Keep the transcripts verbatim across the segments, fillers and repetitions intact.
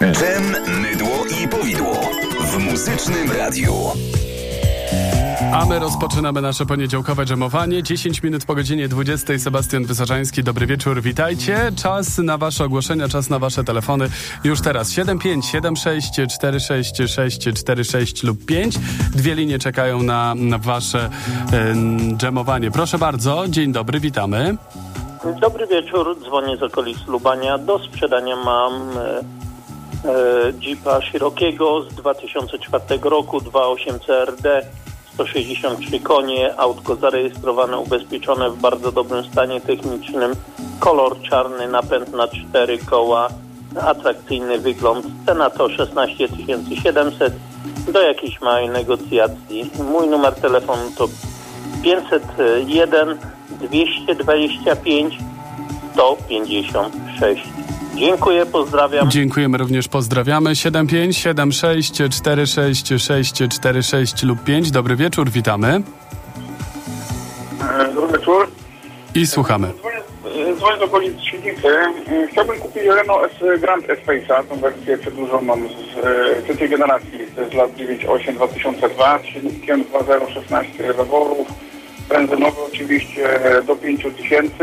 Dżem, mydło i powidło w Muzycznym Radiu. A my rozpoczynamy nasze poniedziałkowe dżemowanie. dziesięć minut po godzinie dwudziestej. Sebastian Wysarzański, dobry wieczór, witajcie. Czas na wasze ogłoszenia, czas na wasze telefony. Już teraz siedem pięć siedem sześć cztery sześć sześć cztery sześć lub pięć. Dwie linie czekają na, na wasze e, dżemowanie. Proszę bardzo, dzień dobry, witamy. Dobry wieczór, dzwonię z okolic Lubania. Do sprzedania mam e, e, Jeepa Cherokee'ego z dwa tysiące czwartego roku, dwa przecinek osiem C R D, sto sześćdziesiąt trzy konie, autko zarejestrowane, ubezpieczone, w bardzo dobrym stanie technicznym, kolor czarny, napęd na cztery koła, atrakcyjny wygląd, cena to szesnaście tysięcy siedemset, do jakiejś małej negocjacji. Mój numer telefonu to pięćset jeden dwieście dwadzieścia pięć sto pięćdziesiąt sześć. Dziękuję, pozdrawiam. Dziękujemy również, pozdrawiamy. siedem pięć siedem sześć cztery sześć sześć cztery sześć lub pięć. Dobry wieczór, witamy. Dobry wieczór. I słuchamy. Dzwonię, dzwonię do okolic Świdnicy. Chciałbym kupić Renault S Grand Espace'a, tą wersję przedłużoną z trzeciej generacji. To jest lat dziewięćdziesiąt osiem dwa tysiące dwa, z silnikiem dwa zero szesnaście zaworów, benzynowy oczywiście do pięć tysięcy.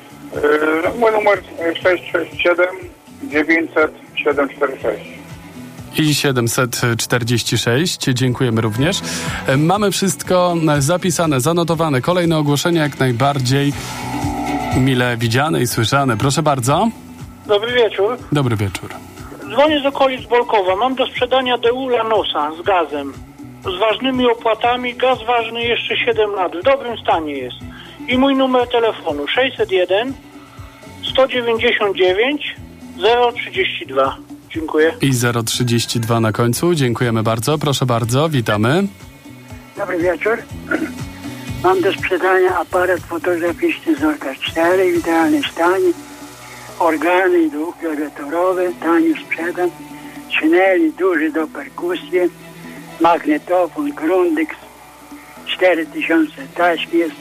Mój numer sześć sześć siedem dziewięćset siedem cztery sześć. I siedemset czterdzieści sześć. Dziękujemy również. Mamy wszystko zapisane, zanotowane. Kolejne ogłoszenia jak najbardziej mile widziane i słyszane. Proszę bardzo. Dobry wieczór. Dobry wieczór. Dzwonię z okolic Bolkowa. Mam do sprzedania Daewoo Lanosa z gazem. Z ważnymi opłatami. Gaz ważny jeszcze siedem lat. W dobrym stanie jest. I mój numer telefonu sześćset jeden sto dziewięćdziesiąt dziewięć zero trzydzieści dwa. Dziękuję. I zero trzydzieści dwa na końcu. Dziękujemy bardzo. Proszę bardzo. Witamy. Dobry wieczór. Mam do sprzedania aparat fotograficzny Zorka cztery w idealnym stanie. Organy dwuklawiaturowe, tanio sprzedam. Czyneli duży do perkusji. Magnetofon Grundig cztery tysiące taśm jest.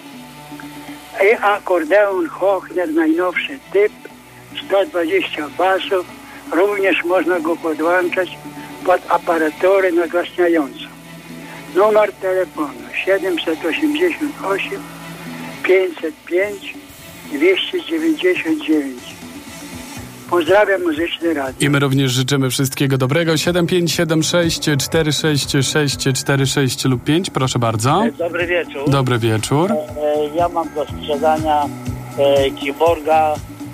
I akordeon Hochner, najnowszy typ, sto dwadzieścia basów. Również można go podłączać pod aparaturę nagłaśniającą. Numer telefonu siedemset osiemdziesiąt osiem pięćset pięć dwieście dziewięćdziesiąt dziewięć. Pozdrawiam, Muzyczne Radio. I my również życzymy wszystkiego dobrego. siedem pięć siedem sześć cztery sześć sześć cztery sześć lub pięć. Proszę bardzo. Dobry wieczór. Dobry wieczór. E, ja mam do sprzedania e, keyboarda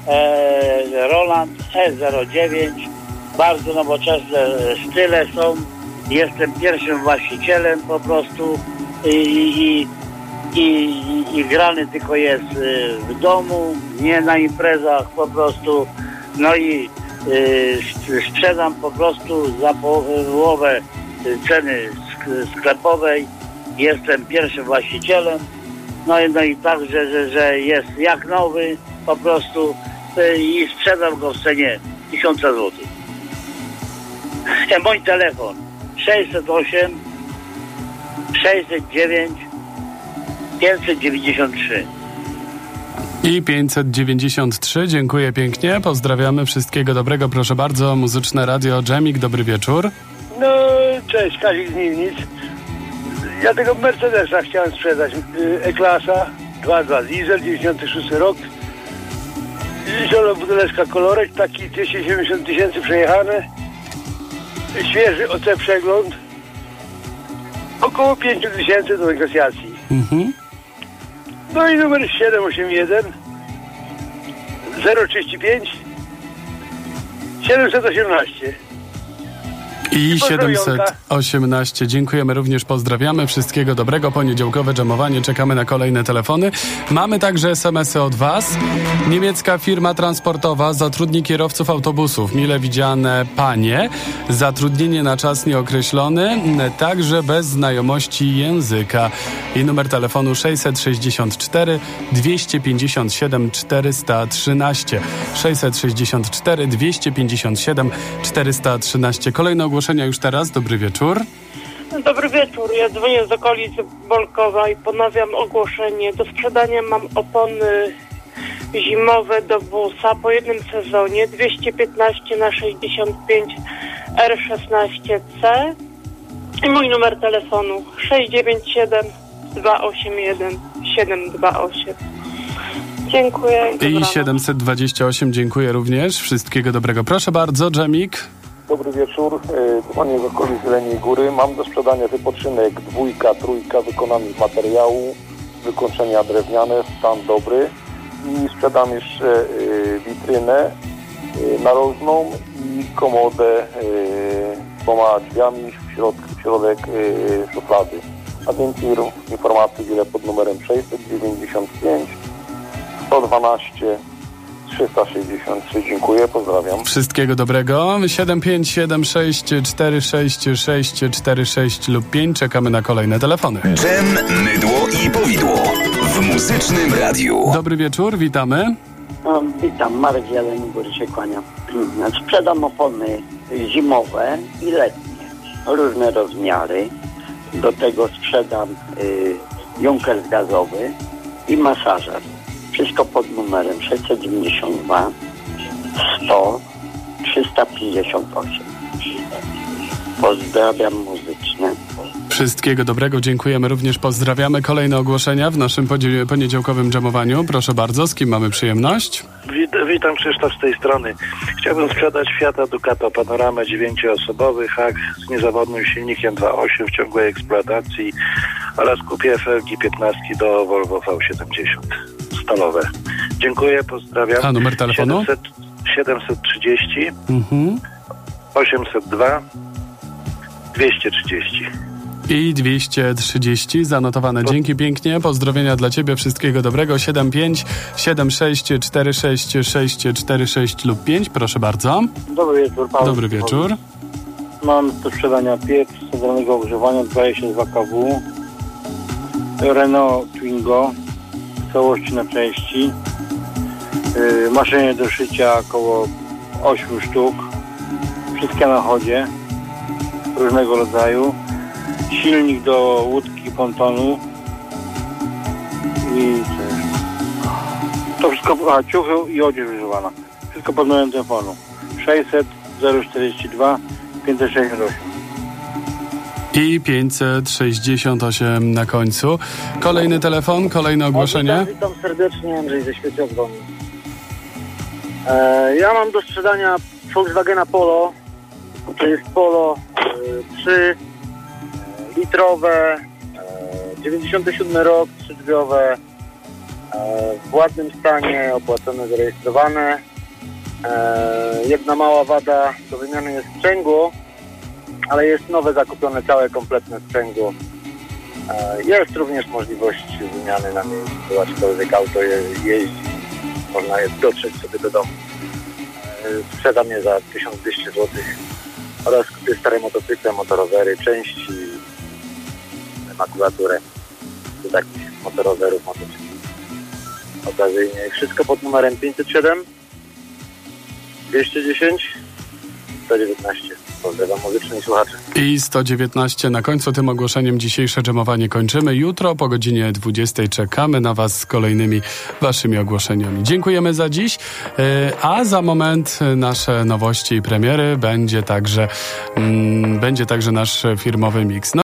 e, Roland E zero dziewięć. Bardzo nowoczesne style są. Jestem pierwszym właścicielem po prostu i, i, i, i, i grany tylko jest w domu, nie na imprezach po prostu. No i y, sprzedam po prostu za połowę ceny sklepowej. Jestem pierwszym właścicielem. No i, no i tak, że, że, że jest jak nowy po prostu y, i sprzedam go w cenie tysiąc złotych. E, mój telefon sześćset osiem sześćset dziewięć pięćset dziewięćdziesiąt trzy. I pięćset dziewięćdziesiąt trzy. Dziękuję pięknie. Pozdrawiamy. Wszystkiego dobrego. Proszę bardzo. Muzyczne Radio Dżemik. Dobry wieczór. No, cześć. Kazik z Niwnic. Ja tego Mercedesa chciałem sprzedać. E-klasa dwa dwa diesel, dziewięćdziesiąty szósty rok. Zielona buteleczka kolorek, taki dwieście siedemdziesiąt tysięcy przejechane. Świeży O C przegląd. Około pięć tysięcy do negocjacji. Mhm. No i numer siedem osiem jeden zero trzydzieści pięć siedemset osiemnaście. I siedemset osiemnaście. Dziękujemy również, pozdrawiamy. Wszystkiego dobrego. Poniedziałkowe dżemowanie. Czekamy na kolejne telefony. Mamy także es em esy od was. Niemiecka firma transportowa zatrudni kierowców autobusów. Mile widziane panie. Zatrudnienie na czas nieokreślony, także bez znajomości języka. I numer telefonu sześćset sześćdziesiąt cztery dwieście pięćdziesiąt siedem czterysta trzynaście. sześćset sześćdziesiąt cztery dwieście pięćdziesiąt siedem czterysta trzynaście. Kolejne ogłoszenia już teraz. Dobry wieczór. Dobry wieczór. Ja dzwonię z okolicy Bolkowa i ponawiam ogłoszenie. Do sprzedania mam opony zimowe do busa po jednym sezonie dwieście piętnaście na sześćdziesiąt pięć R szesnaście C i mój numer telefonu sześć dziewięć siedem dwa osiem jeden siedem dwa osiem. Dziękuję. I siedemset dwadzieścia osiem, dziękuję również. Wszystkiego dobrego. Proszę bardzo, Dżemik. Dobry wieczór. Dzwonię z okolic Jeleniej Góry. Mam do sprzedania wypoczynek dwójka, trójka wykonany z materiału, wykończenia drewniane, stan dobry. I sprzedam jeszcze witrynę narożną i komodę z dwoma drzwiami, w, środ, w środek szuflady. A więcej informacji wiele pod numerem sześćset dziewięćdziesiąt pięć sto dwanaście trzysta sześćdziesiąt trzy. Dziękuję, pozdrawiam. Wszystkiego dobrego. siedem pięć siedem sześć cztery sześć sześć cztery sześć lub pięć. Czekamy na kolejne telefony. Dżem, mydło i powidło w Muzycznym Radiu. Dobry wieczór, witamy. No, witam, Marek Jeleni Góry się kłania. Sprzedam opony zimowe i letnie, różne rozmiary. Do tego sprzedam y, Junkers gazowy i masażer. Wszystko pod numerem sześćset dziewięćdziesiąt dwa sto trzysta pięćdziesiąt osiem. Pozdrawiam muzycznie. Wszystkiego dobrego, dziękujemy również, pozdrawiamy. Kolejne ogłoszenia w naszym podzie- poniedziałkowym dżemowaniu. Proszę bardzo, z kim mamy przyjemność? Wit- witam, Krzysztof z tej strony. Chciałbym sprzedać Fiata Ducato Panoramę dziewięcioosobowy, hak z niezawodnym silnikiem dwa przecinek osiem w ciągłej eksploatacji oraz kupię F L G piętnaście do Volvo V siedemdziesiąt stalowe. Dziękuję, pozdrawiam. A numer telefonu? siedemset, siedemset trzydzieści Mhm. osiemset dwa dwieście trzydzieści. I dwieście trzydzieści, zanotowane. Dzięki pięknie, pozdrowienia dla Ciebie, wszystkiego dobrego. siedem pięć siedem sześć cztery sześć sześć cztery sześć lub pięć, proszę bardzo. Dobry wieczór, Paweł. Dobry wieczór. Mam do sprzedania piec centralnego ogrzewania dwadzieścia dwa kilowaty, Renault Twingo w całości na części, yy, maszyny do szycia około osiem sztuk, wszystkie na chodzie, różnego rodzaju, silnik do łódki pontonu i to wszystko, a ciuchy i odzież używana. Wszystko pod numerem telefonu sześćset zero czterdzieści dwa pięćset sześćdziesiąt osiem. I pięćset sześćdziesiąt osiem na końcu. Kolejny telefon, kolejne ogłoszenie. Witam, witam serdecznie, Andrzej ze Świeciową. E, ja mam do sprzedania Volkswagena Polo. To jest Polo e, trzy litrowe, e, dziewięćdziesiąty siódmy rok, trzydrzwiowe, e, w ładnym stanie, opłacone, zarejestrowane. E, jedna mała wada do wymiany jest sprzęgło, ale jest nowe, zakupione, całe, kompletne sprzęgło. E, jest również możliwość wymiany na miejscu, aczkolwiek auto je, jeździ, można je dotrzeć sobie do domu. E, sprzedam je za tysiąc dwieście złotych oraz kupię stare motocykle, motorowery, części, makulaturę do takich motorowerów, motocykli okazyjnie. Wszystko pod numerem pięćset siedem dwieście dziesięć sto dziewiętnaście. Pozdrawiam muzycznie i słuchaczy. I sto dziewiętnaście na końcu. Tym ogłoszeniem dzisiejsze dżemowanie kończymy. Jutro po godzinie dwudziestej czekamy na Was z kolejnymi Waszymi ogłoszeniami. Dziękujemy za dziś, a za moment nasze nowości i premiery będzie także, mm, będzie także nasz firmowy miks. No